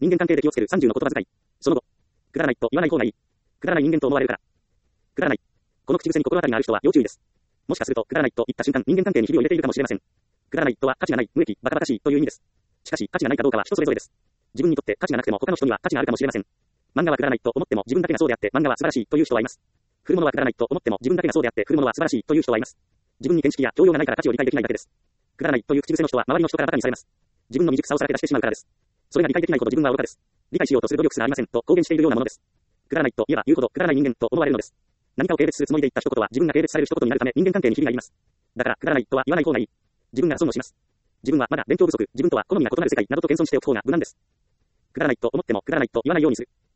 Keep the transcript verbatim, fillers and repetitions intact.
人間関係で気をつけるさんじゅうの言葉遣い。その後。くだらないと言わない方がいい。くだらない人間と思われるから。くだらない。この口癖に心当たりがある人は要注意です。もしかすると、くだらないと言った瞬間、人間関係にひびを入れているかもしれません。くだらないとは価値がない、無益、バカバカしいという意味です。しかし、価値がないかどうかは人それぞれです。自分にとって価値がなくても他の人には価値があるかもしれません。漫画はくだらないと思っても自分だけがそうであって漫画は素晴らしいという人はいます。古物はくだらないと思っても自分だけがそうであって古物は素晴らしいという人はいます。自分に見識や教養がないから価値を理解できないだけです。くだらないという口癖の人は周りの人から馬鹿にされます。自分の未熟さをさらけ出してしまうからです。それが理解できないほど自分は愚かです。理解しようとする努力すらありませんと公言しているようなものです。くだらないと言えば言うほどくだらない人間と思われるのです。何かを軽蔑するつもりで言った一言は自分が軽蔑される一言になるため人間関係にひびが入ります。だからくだらないとは言わない方がいい。自分が損をします。自分はまだ勉強不足、自分とは好みが異なる世界などと謙遜しておく方が無難です。くだらないと思ってもくだらないと言わないようにする。